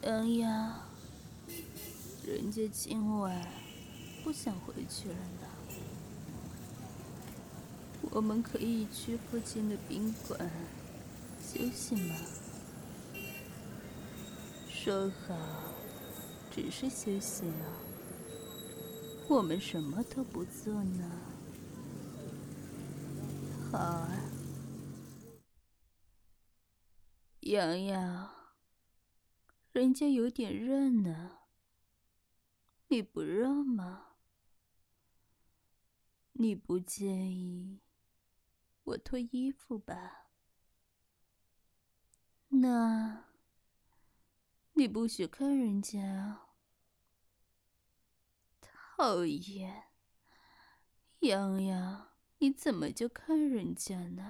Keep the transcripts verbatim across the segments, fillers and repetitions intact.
洋洋，人家今晚不想回去了呢。我们可以去附近的宾馆休息吗？说好只是休息啊，我们什么都不做呢。好啊，洋洋，人家有点热呢，你不热吗？你不介意我脱衣服吧？那你不许看人家。讨厌，洋洋，你怎么就看人家呢？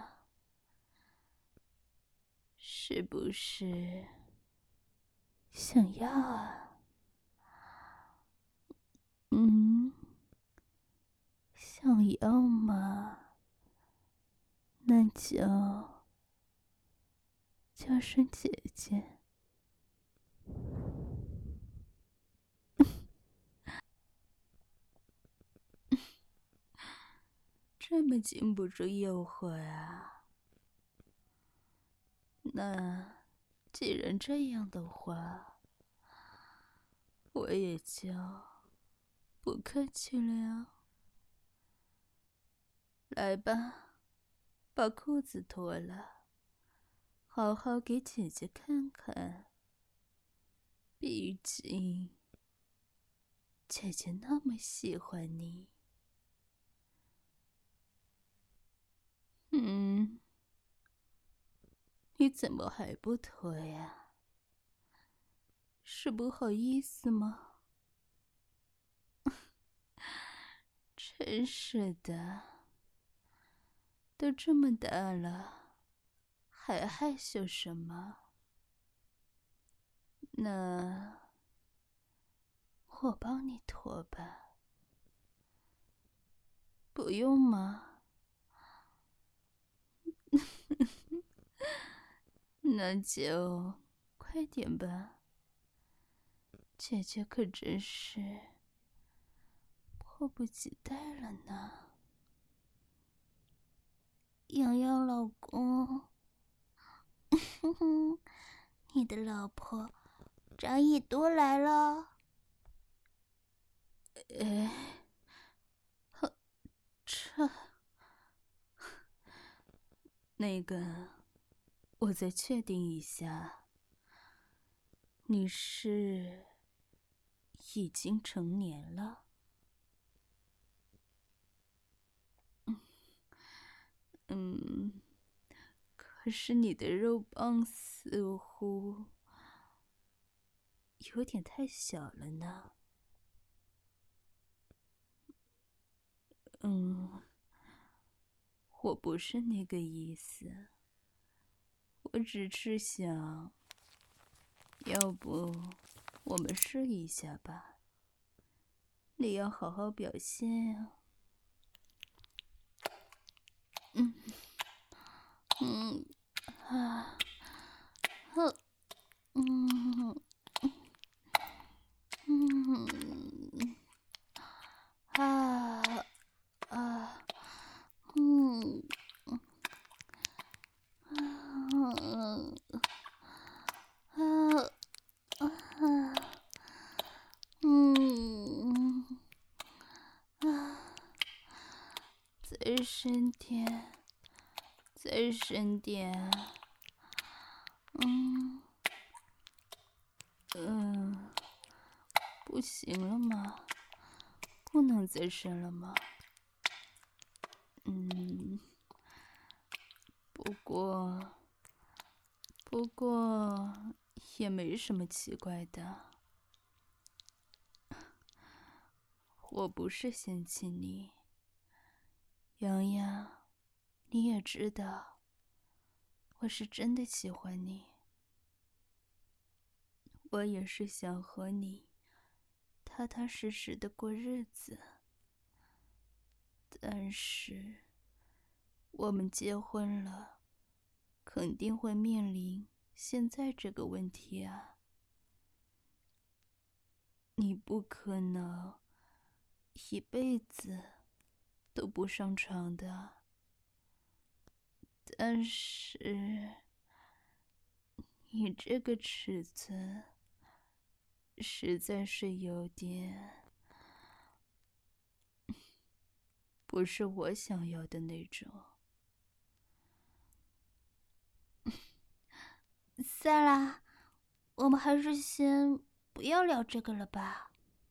是不是想要啊？嗯，想要吗？那就叫声姐姐。这么经不住诱惑啊？那既然这样的话，我也就不客气了。来吧，把裤子脱了，好好给姐姐看看。毕竟，姐姐那么喜欢你。嗯，你怎么还不脱呀？是不好意思吗？真是的，都这么大了，还害羞什么？那我帮你脱吧。不用吗？那就快点吧，姐姐可真是迫不及待了呢。洋洋老公，哼哼，你的老婆张一多来了。哎，呵，这那个，我再确定一下，你是已经成年了？嗯，可是你的肉棒似乎有点太小了呢。嗯，我不是那个意思，我只是想，要不我们试一下吧？你要好好表现呀。嗯嗯啊，呵，嗯嗯啊啊嗯嗯啊啊嗯啊，再深点，再深点。嗯嗯，不行了吗？不能再深了吗？嗯，不过不过也没什么奇怪的。我不是嫌弃你，洋洋，你也知道，我是真的喜欢你。我也是想和你踏踏实实的过日子。但是，我们结婚了，肯定会面临现在这个问题啊。 你不可能一辈子都不上床的。但是你这个尺寸实在是有点不是我想要的那种。萨拉，我们还是先不要聊这个了吧。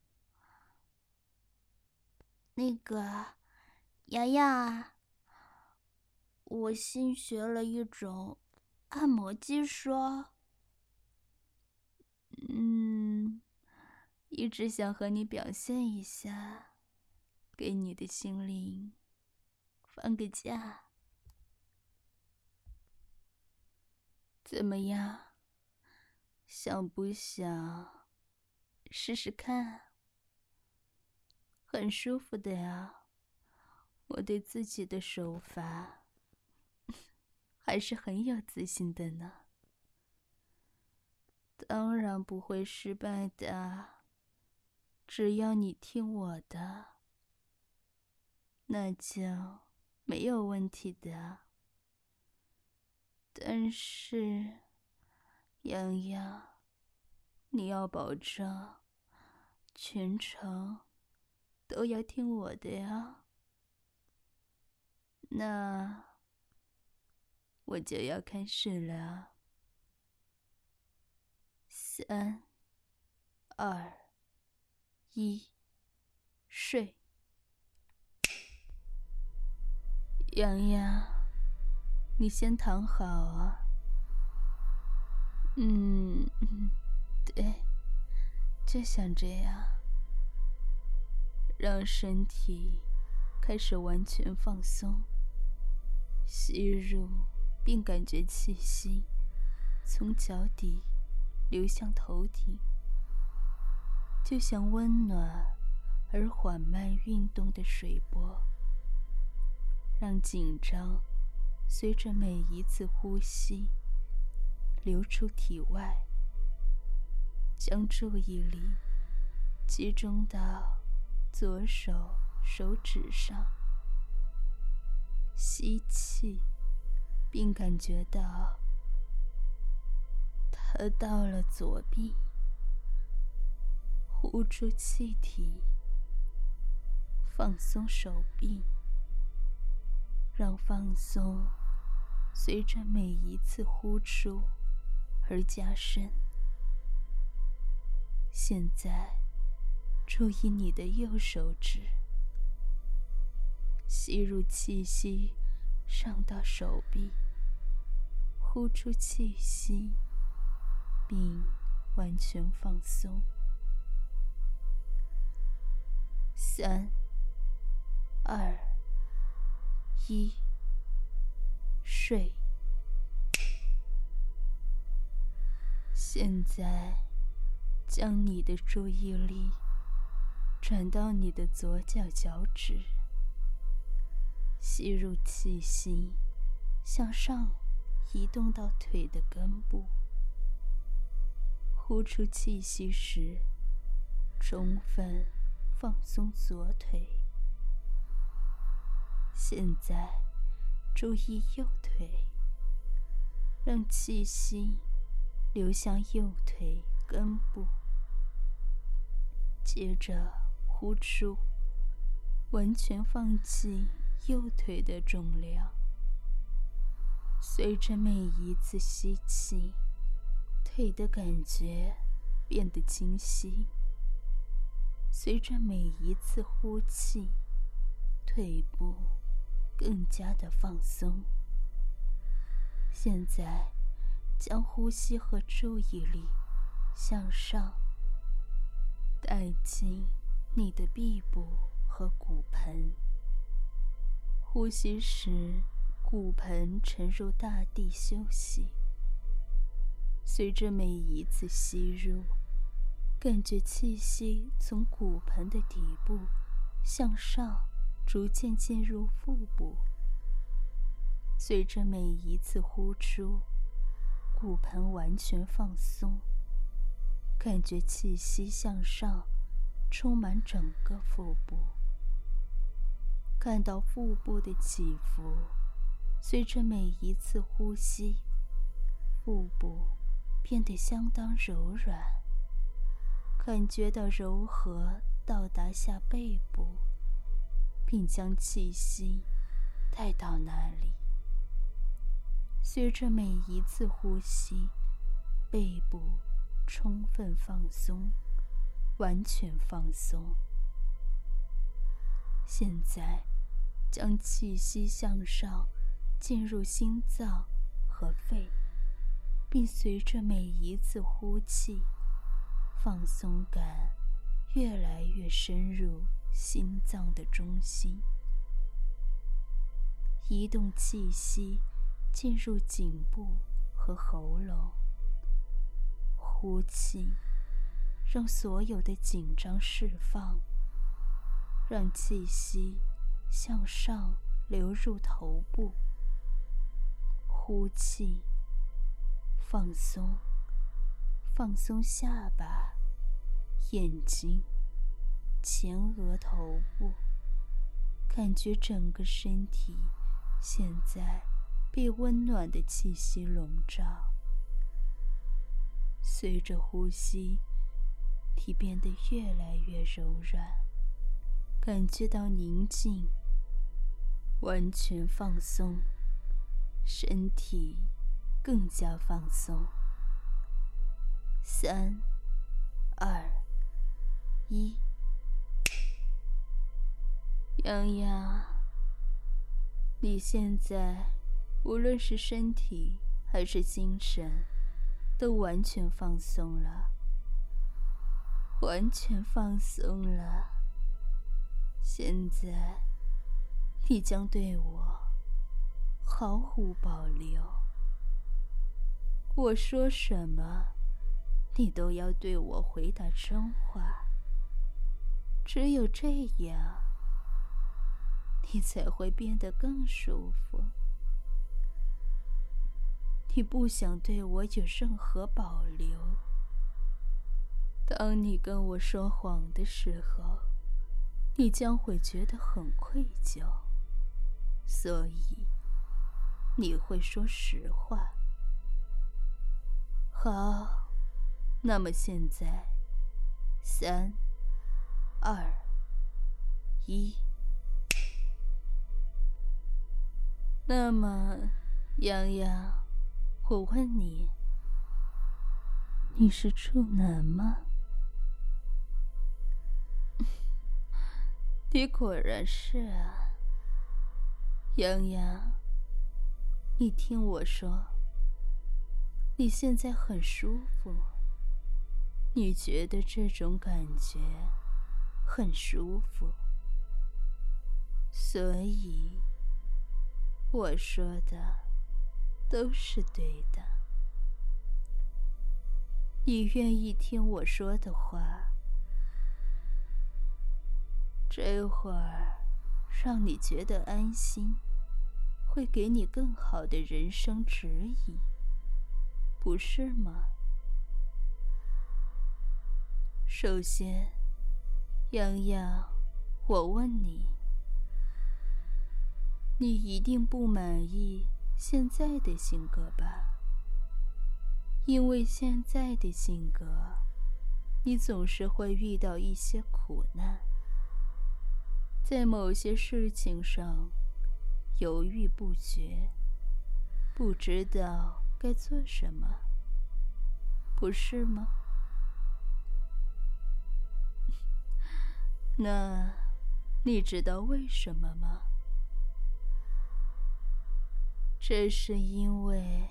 那个，洋洋啊，我新学了一种按摩技术，嗯，一直想和你表现一下，给你的心灵放个假。怎么样？想不想试试看？很舒服的呀，我对自己的手法还是很有自信的呢。当然不会失败的，只要你听我的，那就没有问题的。但是，洋洋，你要保证全程都要听我的呀。那我就要开始了。三、二、一，睡。洋洋，你先躺好啊。嗯，对，就像这样，让身体开始完全放松，吸入并感觉气息从脚底流向头顶，就像温暖而缓慢运动的水波，让紧张随着每一次呼吸流出体外，将注意力集中到左手手指上，吸气，并感觉到它到了左臂，呼出气体，放松手臂，让放松随着每一次呼出而加深。现在注意你的右手指，吸入气息上到手臂，呼出气息，并完全放松。三、二、一，睡。现在将你的注意力转到你的左脚脚趾，吸入气息向上移动到腿的根部，呼出气息时充分放松左腿。现在注意右腿，让气息流向右腿根部，接着呼出，完全放弃右腿的重量。随着每一次吸气，腿的感觉变得清晰；随着每一次呼气，腿部更加的放松。现在将呼吸和注意力向上带进你的臂部和骨盆。呼吸时，骨盆沉入大地休息。随着每一次吸入，感觉气息从骨盆的底部向上逐渐进入腹部。随着每一次呼出，骨盆完全放松，感觉气息向上充满整个腹部，感到腹部的起伏，随着每一次呼吸，腹部变得相当柔软，感觉到柔和到达下背部，并将气息带到那里。随着每一次呼吸，背部充分放松，完全放松。现在将气息向上进入心脏和肺，并随着每一次呼气，放松感越来越深入心脏的中心。移动气息进入颈部和喉咙，呼气，让所有的紧张释放，让气息向上流入头部。呼气，放松，放松下巴、眼睛、前额、头部，感觉整个身体现在被温暖的气息笼罩。随着呼吸，你变得越来越柔软，感觉到宁静，完全放松，身体更加放松。三、二、一。洋洋，你现在无论是身体还是精神，都完全放松了，完全放松了。现在，你将对我毫无保留。我说什么，你都要对我回答真话。只有这样，你才会变得更舒服。你不想对我有任何保留。当你跟我说谎的时候，你将会觉得很愧疚，所以你会说实话。好，那么现在，三、二、一。那么，洋洋，我问你，你是处男吗？你果然是啊。洋洋，你听我说，你现在很舒服，你觉得这种感觉很舒服，所以我说的都是对的。你愿意听我说的话，这会儿让你觉得安心，会给你更好的人生指引，不是吗？首先，洋洋，我问你，你一定不满意现在的性格吧？因为现在的性格，你总是会遇到一些苦难，在某些事情上犹豫不决，不知道该做什么，不是吗？那你知道为什么吗？这是因为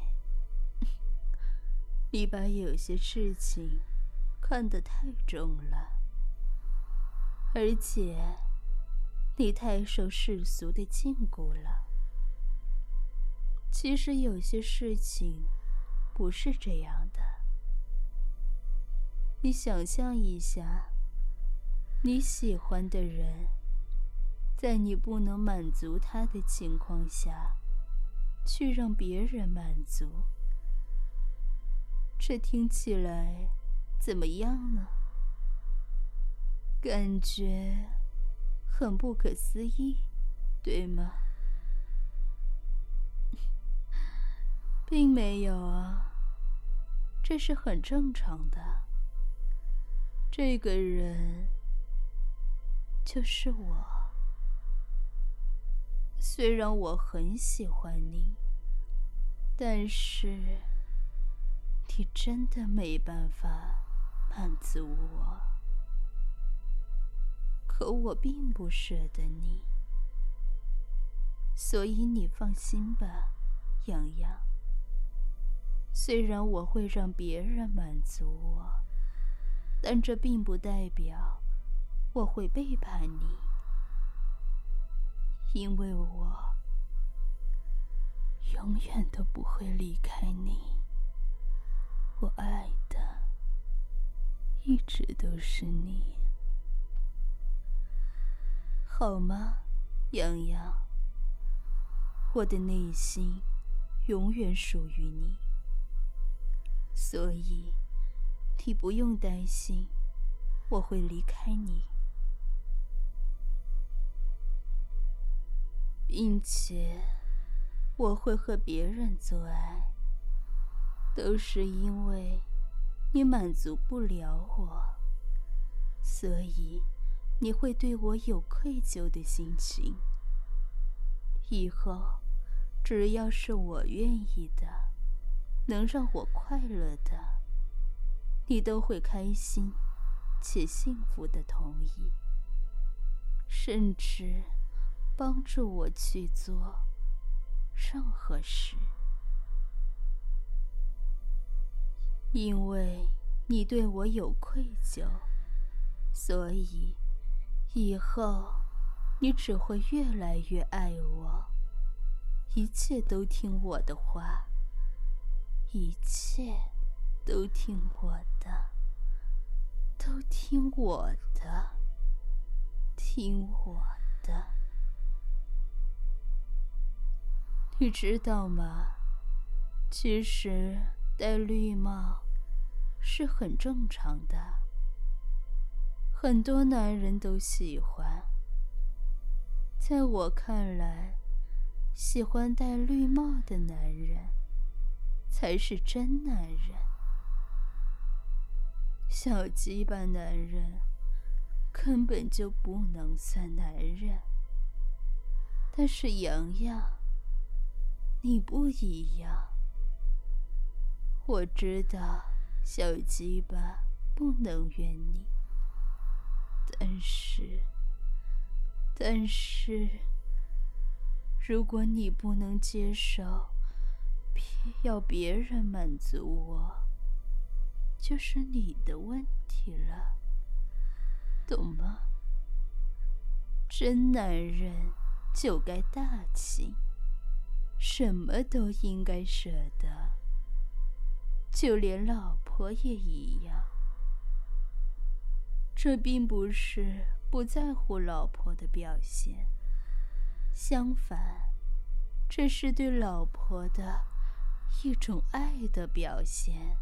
你把有些事情看得太重了，而且你太受世俗的禁锢了。其实有些事情不是这样的。你想象一下，你喜欢的人，在你不能满足他的情况下，去让别人满足，这听起来怎么样呢？ 感觉很不可思议，对吗？并没有啊，这是很正常的。这个人就是我。虽然我很喜欢你，但是你真的没办法满足我。可我并不舍得你，所以你放心吧，洋洋。虽然我会让别人满足我，但这并不代表我会背叛你，因为我永远都不会离开你。我爱的一直都是你，好吗，洋洋？我的内心永远属于你，所以你不用担心我会离开你，并且我会和别人做爱，都是因为你满足不了我，所以你会对我有愧疚的心情。以后只要是我愿意的，能让我快乐的，你都会开心且幸福的同意，甚至帮助我去做任何事。因为你对我有愧疚，所以以后你只会越来越爱我，一切都听我的话，一切都听我的，都听我的，听我的。你知道吗？其实戴绿帽是很正常的，很多男人都喜欢。在我看来，喜欢戴绿帽的男人才是真男人。小鸡巴男人根本就不能算男人。但是洋洋，你不一样。我知道小鸡巴不能怨你，但是但是如果你不能接受要别人满足我，就是你的问题了，懂吗？真男人就该大气，什么都应该舍得，就连老婆也一样。这并不是不在乎老婆的表现，相反，这是对老婆的一种爱的表现。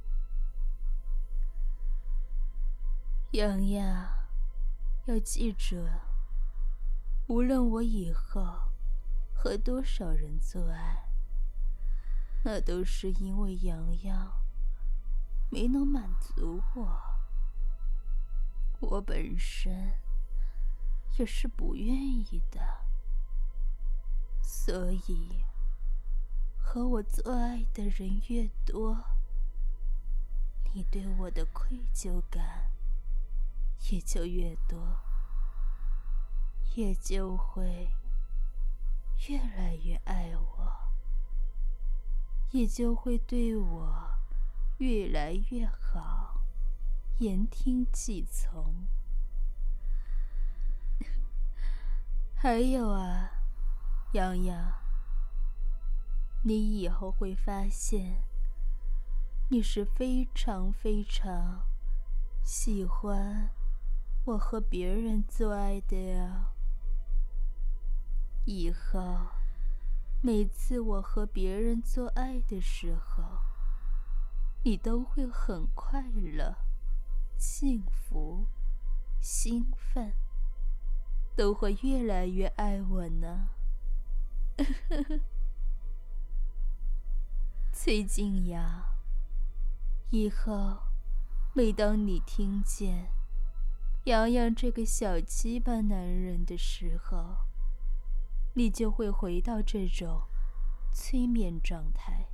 洋洋，要记着，无论我以后和多少人做爱，那都是因为洋洋没能满足我，我本身也是不愿意的，所以和我做爱的人越多，你对我的愧疚感也就越多，也就会越来越爱我，也就会对我越来越好，言听计从。还有啊，洋洋，你以后会发现，你是非常非常喜欢我和别人做爱的呀。以后每次我和别人做爱的时候，你都会很快乐、幸福、 兴奋，都会越来越爱我呢。崔静雅，以后每当你听见洋洋这个小鸡巴男人的时候，你就会回到这种催眠状态。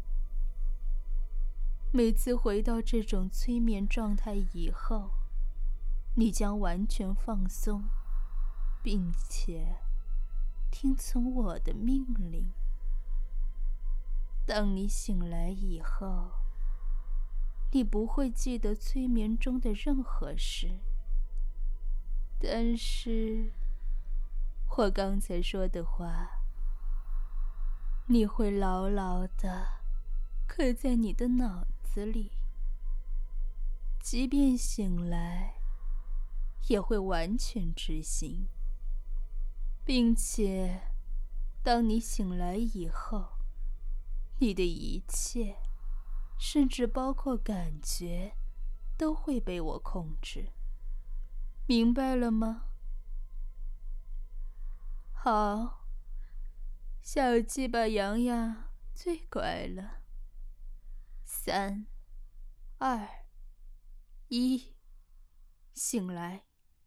每次回到这种催眠状态以后，你将完全放松，并且听从我的命令。当你醒来以后，你不会记得催眠中的任何事，但是我刚才说的话，你会牢牢地刻在你的脑子里，即便醒来也会完全执行，并且当你醒来以后，你的一切，甚至包括感觉，都会被我控制。明白了吗？好，小鸡巴洋洋最乖了。三、二、一，醒来。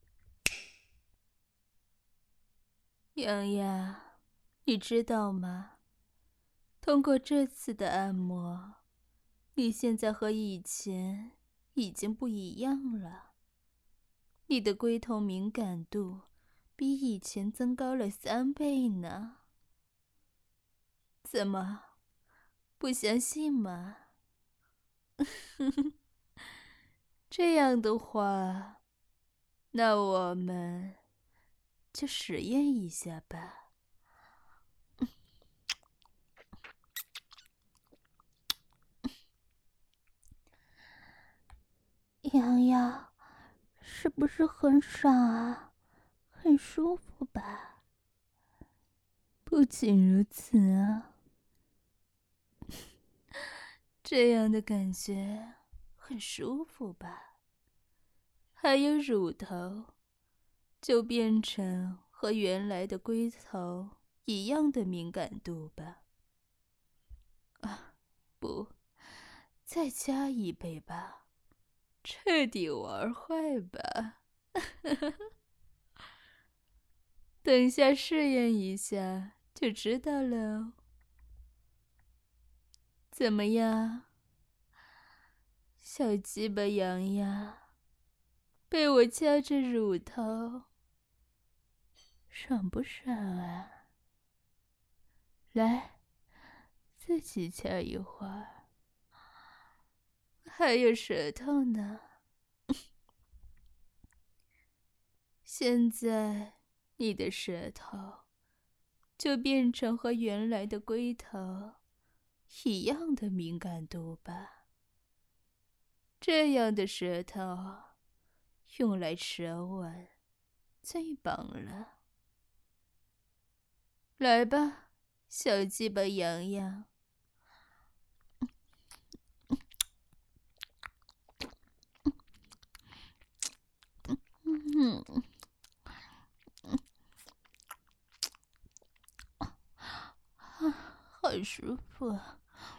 洋洋，你知道吗？通过这次的按摩，你现在和以前已经不一样了。你的龟头敏感度比以前增高了三倍呢。怎么，不相信吗？这样的话，那我们就实验一下吧。 洋洋，是不是很爽啊？很舒服吧？ 不仅如此啊，这样的感觉很舒服吧？还有乳头，就变成和原来的龟头一样的敏感度吧？啊，不，再加一倍吧，彻底玩坏吧。等下试验一下就知道了哦。怎么样，小鸡巴洋洋，被我掐着乳头，爽不爽啊？来，自己掐一会儿。还有舌头呢。现在你的舌头就变成和原来的龟头一样的敏感度吧。这样的舌头用来舌吻最棒了。来吧，小鸡巴洋洋。 嗯， 好舒服啊。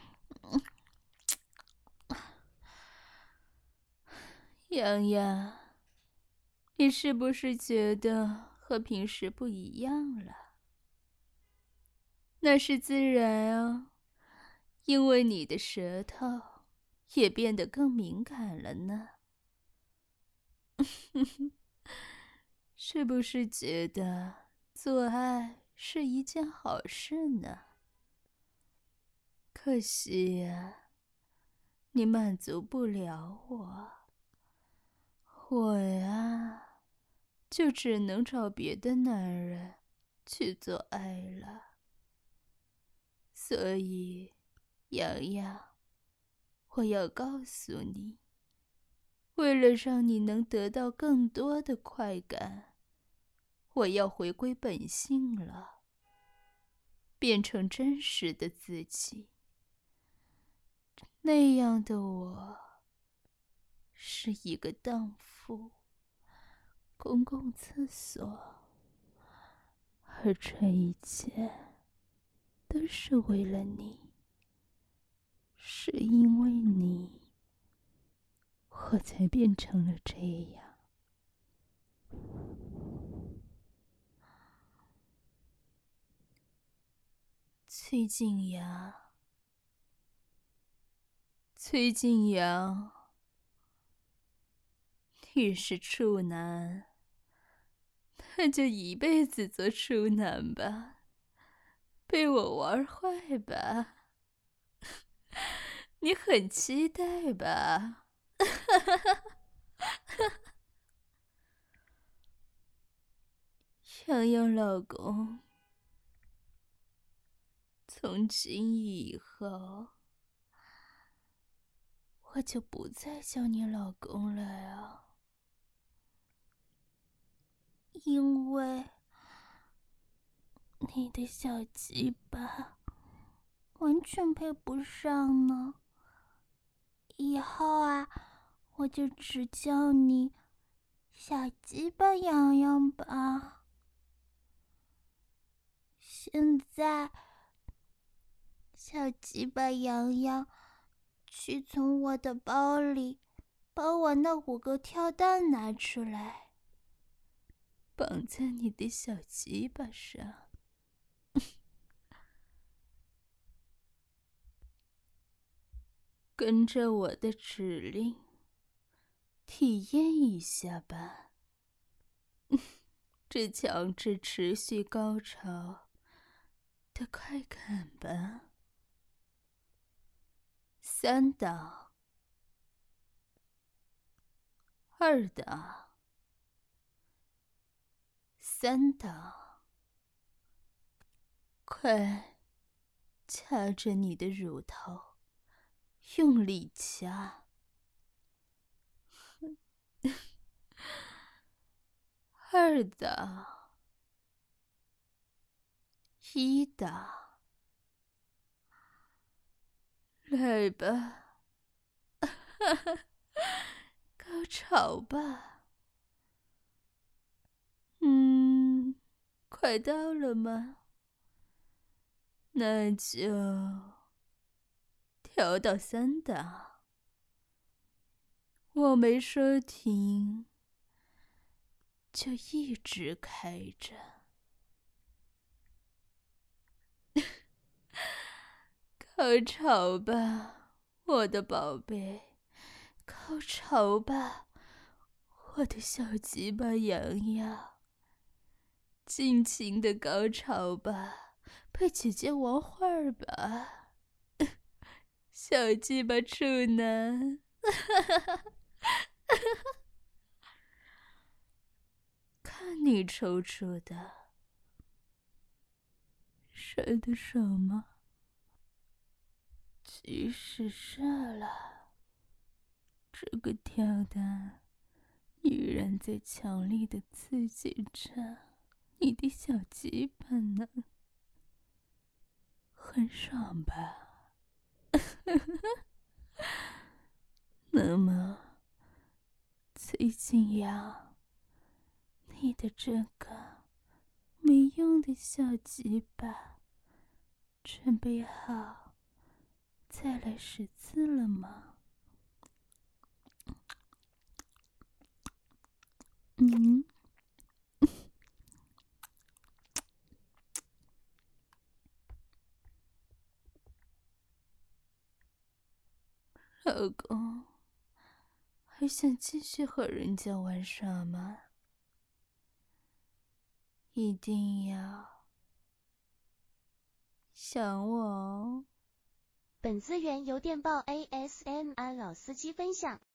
洋洋，你是不是觉得和平时不一样了？那是自然啊，因为你的舌头也变得更敏感了呢。是不是觉得做爱是一件好事呢？可惜呀，你满足不了我，我呀，就只能找别的男人去做爱了。所以，洋洋，我要告诉你，为了让你能得到更多的快感，我要回归本性了，变成真实的自己。那样的我，是一个荡妇， 公共厕所，而这一切都是为了你，是因为你，我才变成了这样。 崔静阳，崔静阳，你是处男，那就一辈子做处男吧，被我玩坏吧，你很期待吧？洋洋老公，从今以后，我就不再叫你老公了呀， 因为你的小鸡巴完全配不上呢。以后啊，我就只叫你小鸡巴洋洋吧。现在，小鸡巴洋洋，去从我的包里把我那五个跳蛋拿出来， 绑在你的小鸡巴上。跟着我的指令，体验一下吧，这强制持续高潮的快感吧。三档，二档，三档，快，掐着你的乳头，用力掐。二档，一档，来吧，高潮吧。嗯，快到了吗？那就调到三档。我没说停，就一直开着。高潮吧，我的宝贝，高潮吧，我的小鸡巴洋洋，尽情的高潮吧，被姐姐玩坏吧，小鸡巴处男。看你抽出的，射得爽吗？即使射了，这个跳蛋依然在强力的刺激着你的小鸡巴呢，很爽吧？那么，崔静阳，你的这个没用的小鸡巴，准备好再来十次了吗？嗯，老公，还想继续和人家玩耍吗？一定要想我哦。 本资源由电报 A S M R 老司机分享。